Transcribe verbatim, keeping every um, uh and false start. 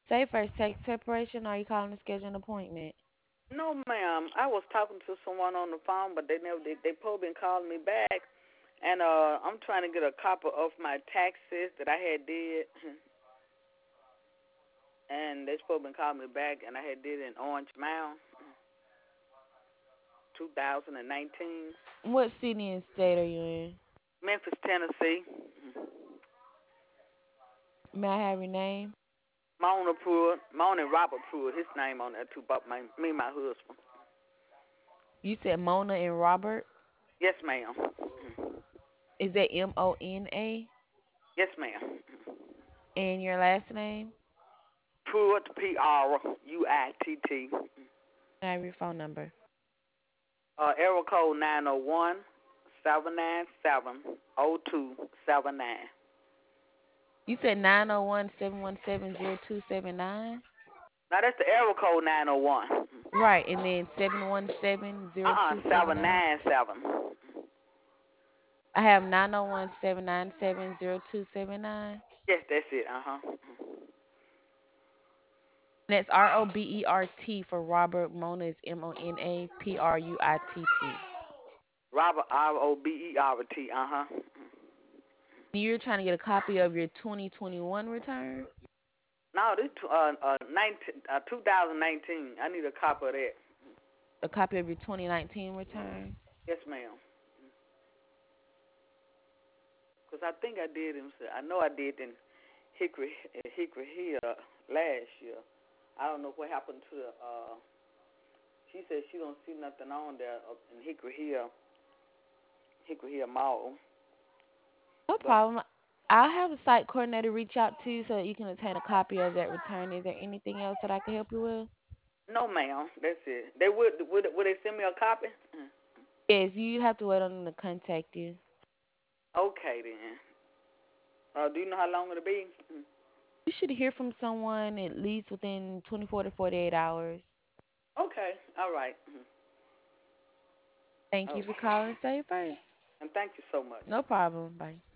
Say first, text preparation, or are you calling to schedule an appointment? No, ma'am. I was talking to someone on the phone, but they never. They, they probably been calling me back, and uh, I'm trying to get a copy of my taxes that I had did, and they supposed been calling me back, and I had did in Orange Mound, two thousand nineteen, What city and state are you in? Memphis, Tennessee. May I have your name? Mona Pruitt, Mona Robert Pruitt, his name on there too, but my me and my husband. You said Mona and Robert. Yes, ma'am. Is that M O N A? Yes, ma'am. And your last name? Pruitt, P R U I T T. I have your phone number. Uh, area code nine zero one, seven nine seven, zero two seven nine. You said nine zero one, seven one seven, zero two seven nine? Now that's the area code nine zero one. Right, and then seven one seven, zero Uh-uh, two seven nine. seven nine seven. I have nine zero one, seven nine seven, zero two seven nine. Yes, that's it. Uh-huh. And that's R O B E R T for Robert. Mona is M O N A P R U I T T. Robert, R O B E R T. Uh-huh. You're trying to get a copy of your twenty twenty-one return? No, this uh, uh, nineteen, uh, two thousand nineteen. I need a copy of that. A copy of your twenty nineteen return? Yes, ma'am. Because I think I did in, I know I did in Hickory, Hickory Hill last year. I don't know what happened to the, uh, she said she don't see nothing on there up in Hickory Hill, Hickory Hill Mall. No But problem. I'll have a site coordinator reach out to you so that you can obtain a copy of that return. Is there anything else that I can help you with? no, ma'am, that's it. They would, would, would they send me a copy? Mm. Yes, you have to wait on them to contact you. Okay, then. Uh, do you know how long it'll be? Mm. You should hear from someone at least within twenty-four to forty-eight hours. Okay, all right. Mm. Thank you for Okay. calling Save First. And thank you so much. No problem. Bye.